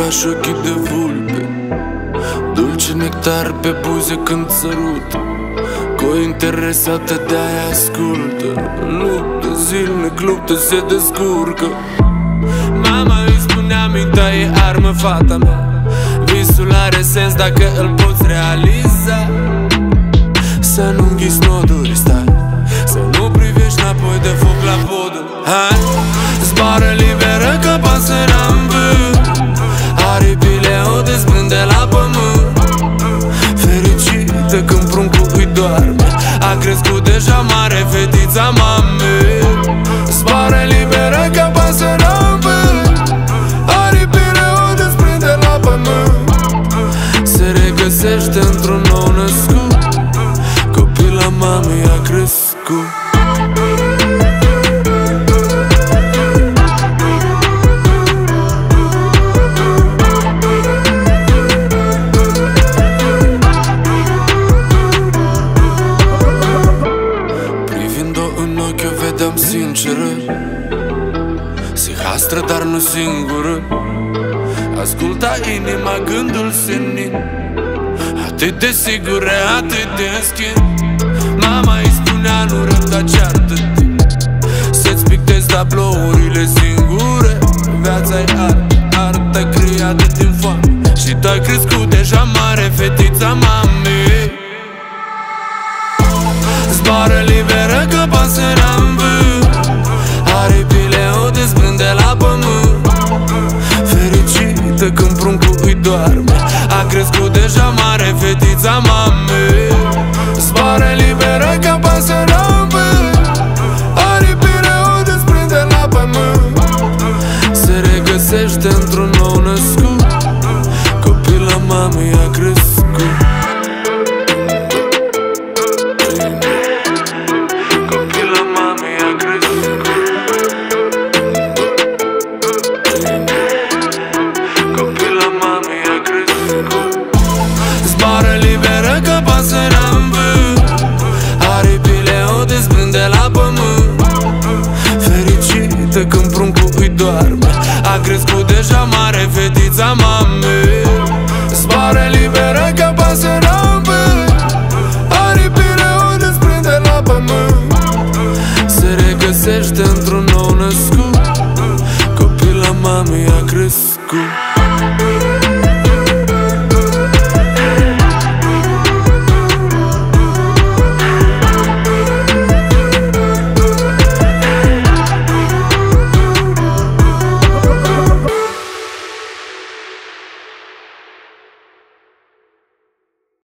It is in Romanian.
ca și ochii de vulpe, dulce nectar pe buze când sărută, cu interesată de-aia ascultă. Luptă zilnic, luptă, se descurcă. Mama îi spunea, mintea e armă, fata mea. Visul are sens dacă îl poți realiza. Să nu înghiți noduri, stai, să nu privești înapoi de foc la podul. Hai, zboară liberă ca pasărea în vânt, aripile o desprinde la pământ. Fericită când pruncul îi doarme, a crescut deja mare fetița mamei. Zboară liberă ca pasărea în vânt, aripile o desprinde la pământ. Se regăsește într-un nou născut, copila mamei a crescut. Privind-o în ochi o vedeam sinceră, sihastră, dar nu singură. Asculta inima, gândul senin, atât de sigură, atât de în schimb. Mama îi spunea, nu răbda, ceartă-te, să-ți pictezi tablourile singure. Viața-i artă, artă creată din foame, și tu ai crescut deja mare fetița mamei. Zboară liberă ca pasărea în vânt, aripile o desprinde la pământ. Fericită când pruncul îi doarme, a crescut deja mare fetița mamei. Zboară liberă ca pasărea în vânt, aripile o desprinde la pământ. Se regăsește într-un nou născut, copila mamei a crescut. Copila mamei a crescut. Copila mamei a crescut. Zboară liberă ca pasărea